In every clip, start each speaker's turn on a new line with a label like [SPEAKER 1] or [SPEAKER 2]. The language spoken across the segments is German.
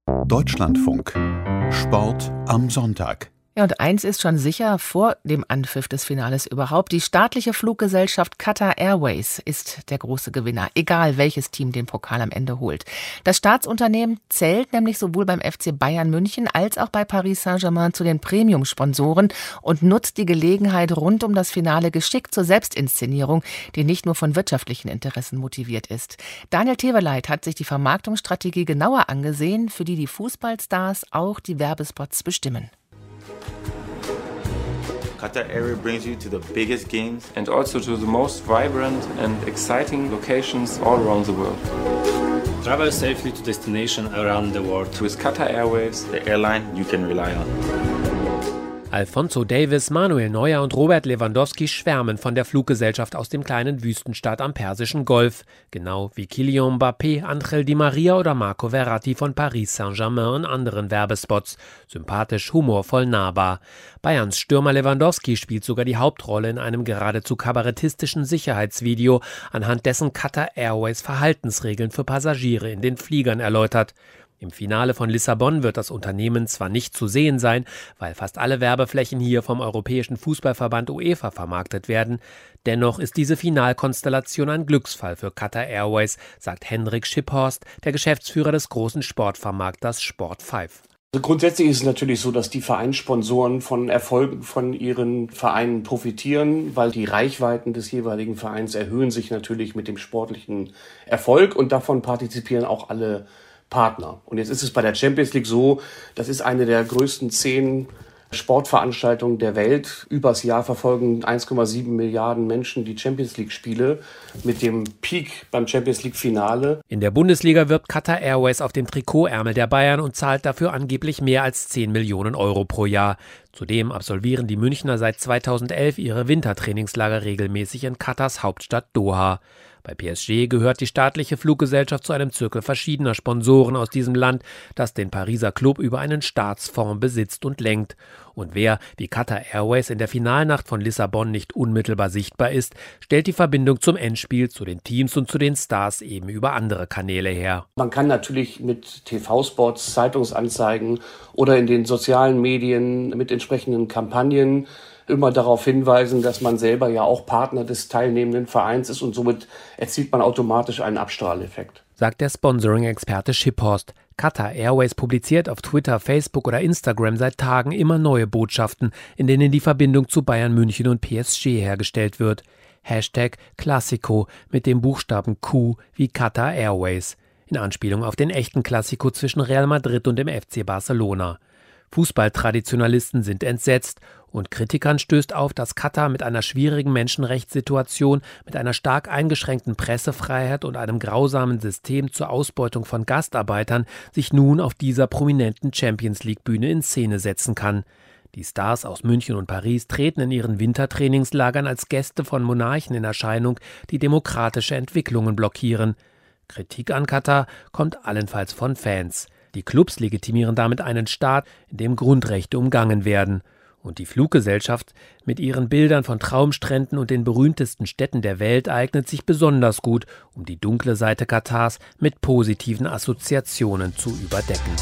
[SPEAKER 1] Deutschlandfunk. Sport am Sonntag.
[SPEAKER 2] Ja, und eins ist schon sicher, vor dem Anpfiff des Finales überhaupt: die staatliche Fluggesellschaft Qatar Airways ist der große Gewinner, egal welches Team den Pokal am Ende holt. Das Staatsunternehmen zählt nämlich sowohl beim FC Bayern München als auch bei Paris Saint-Germain zu den Premium-Sponsoren und nutzt die Gelegenheit rund um das Finale geschickt zur Selbstinszenierung, die nicht nur von wirtschaftlichen Interessen motiviert ist. Daniel Teveleit hat sich die Vermarktungsstrategie genauer angesehen, für die Fußballstars auch die Werbespots bestimmen.
[SPEAKER 3] Qatar Airways brings you to the biggest games
[SPEAKER 4] and also to the most vibrant and exciting locations all around the world.
[SPEAKER 5] Travel safely to destinations around the world.
[SPEAKER 3] With Qatar Airways, the airline you can rely on.
[SPEAKER 6] Alphonso Davies, Manuel Neuer und Robert Lewandowski schwärmen von der Fluggesellschaft aus dem kleinen Wüstenstaat am Persischen Golf. Genau wie Kylian Mbappé, Angel Di Maria oder Marco Verratti von Paris Saint-Germain in anderen Werbespots. Sympathisch, humorvoll, nahbar. Bayerns Stürmer Lewandowski spielt sogar die Hauptrolle in einem geradezu kabarettistischen Sicherheitsvideo, anhand dessen Qatar Airways Verhaltensregeln für Passagiere in den Fliegern erläutert. Im Finale von Lissabon wird das Unternehmen zwar nicht zu sehen sein, weil fast alle Werbeflächen hier vom Europäischen Fußballverband UEFA vermarktet werden. Dennoch ist diese Finalkonstellation ein Glücksfall für Qatar Airways, sagt Henrik Schipphorst, der Geschäftsführer des großen Sportvermarkters Sport5.
[SPEAKER 7] Also grundsätzlich ist es natürlich so, dass die Vereinssponsoren von Erfolgen von ihren Vereinen profitieren, weil die Reichweiten des jeweiligen Vereins erhöhen sich natürlich mit dem sportlichen Erfolg und davon partizipieren auch alle Partner. Und jetzt ist es bei der Champions League so, das ist eine der größten 10 Sportveranstaltungen der Welt. Übers Jahr verfolgen 1,7 Milliarden Menschen die Champions League-Spiele mit dem Peak beim Champions League-Finale.
[SPEAKER 6] In der Bundesliga wirbt Qatar Airways auf dem Trikotärmel der Bayern und zahlt dafür angeblich mehr als 10 Millionen Euro pro Jahr. Zudem absolvieren die Münchner seit 2011 ihre Wintertrainingslager regelmäßig in Katars Hauptstadt Doha. Bei PSG gehört die staatliche Fluggesellschaft zu einem Zirkel verschiedener Sponsoren aus diesem Land, das den Pariser Club über einen Staatsfonds besitzt und lenkt. Und wer, wie Qatar Airways, in der Finalnacht von Lissabon nicht unmittelbar sichtbar ist, stellt die Verbindung zum Endspiel, zu den Teams und zu den Stars eben über andere Kanäle her.
[SPEAKER 7] Man kann natürlich mit TV-Spots, Zeitungsanzeigen oder in den sozialen Medien mit entsprechenden Kampagnen immer darauf hinweisen, dass man selber ja auch Partner des teilnehmenden Vereins ist und somit erzielt man automatisch einen Abstrahleffekt.
[SPEAKER 6] Sagt der Sponsoring-Experte Schipphorst. Qatar Airways publiziert auf Twitter, Facebook oder Instagram seit Tagen immer neue Botschaften, in denen die Verbindung zu Bayern München und PSG hergestellt wird. #Classico mit dem Buchstaben Q wie Qatar Airways. In Anspielung auf den echten Classico zwischen Real Madrid und dem FC Barcelona. Fußballtraditionalisten sind entsetzt und Kritikern stößt auf, dass Katar mit einer schwierigen Menschenrechtssituation, mit einer stark eingeschränkten Pressefreiheit und einem grausamen System zur Ausbeutung von Gastarbeitern sich nun auf dieser prominenten Champions-League-Bühne in Szene setzen kann. Die Stars aus München und Paris treten in ihren Wintertrainingslagern als Gäste von Monarchen in Erscheinung, die demokratische Entwicklungen blockieren. Kritik an Katar kommt allenfalls von Fans. Die Clubs legitimieren damit einen Staat, in dem Grundrechte umgangen werden. Und die Fluggesellschaft mit ihren Bildern von Traumstränden und den berühmtesten Städten der Welt eignet sich besonders gut, um die dunkle Seite Katars mit positiven Assoziationen zu überdecken.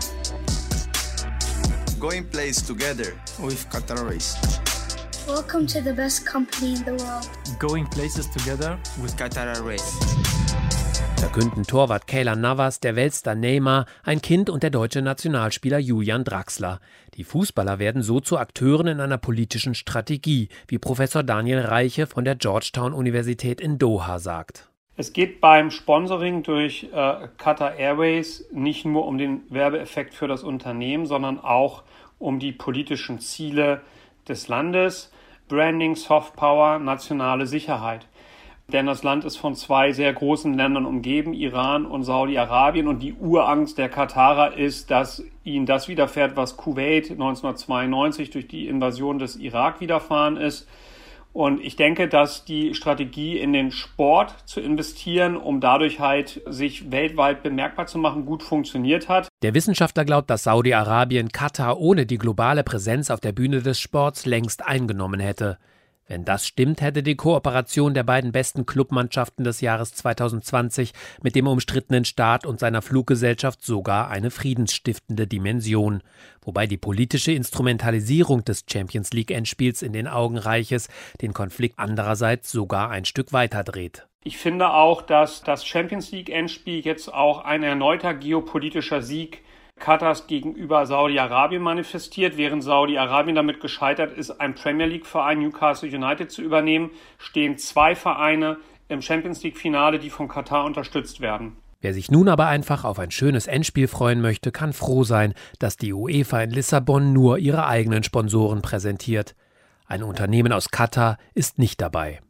[SPEAKER 8] Going place together with Qatar Airways.
[SPEAKER 9] Welcome to the best company in the world.
[SPEAKER 10] Going places together
[SPEAKER 8] with Qatar Airways.
[SPEAKER 6] Verkünden Torwart Keylor Navas, der Weltstar Neymar, ein Kind und der deutsche Nationalspieler Julian Draxler. Die Fußballer werden so zu Akteuren in einer politischen Strategie, wie Professor Daniel Reiche von der Georgetown-Universität in Doha sagt.
[SPEAKER 11] Es geht beim Sponsoring durch Qatar Airways nicht nur um den Werbeeffekt für das Unternehmen, sondern auch um die politischen Ziele des Landes, Branding, Softpower, nationale Sicherheit. Denn das Land ist von 2 sehr großen Ländern umgeben, Iran und Saudi-Arabien. Und die Urangst der Katarer ist, dass ihnen das widerfährt, was Kuwait 1992 durch die Invasion des Irak widerfahren ist. Und ich denke, dass die Strategie, in den Sport zu investieren, um dadurch halt sich weltweit bemerkbar zu machen, gut funktioniert hat.
[SPEAKER 6] Der Wissenschaftler glaubt, dass Saudi-Arabien Katar ohne die globale Präsenz auf der Bühne des Sports längst eingenommen hätte. Wenn das stimmt, hätte die Kooperation der beiden besten Clubmannschaften des Jahres 2020 mit dem umstrittenen Staat und seiner Fluggesellschaft sogar eine friedensstiftende Dimension. Wobei die politische Instrumentalisierung des Champions-League-Endspiels in den Augen Reiches den Konflikt andererseits sogar ein Stück weiter dreht.
[SPEAKER 11] Ich finde auch, dass das Champions-League-Endspiel jetzt auch ein erneuter geopolitischer Sieg Katars gegenüber Saudi-Arabien manifestiert. Während Saudi-Arabien damit gescheitert ist, einen Premier-League-Verein Newcastle United zu übernehmen, stehen 2 Vereine im Champions-League-Finale, die von Katar unterstützt werden.
[SPEAKER 6] Wer sich nun aber einfach auf ein schönes Endspiel freuen möchte, kann froh sein, dass die UEFA in Lissabon nur ihre eigenen Sponsoren präsentiert. Ein Unternehmen aus Katar ist nicht dabei.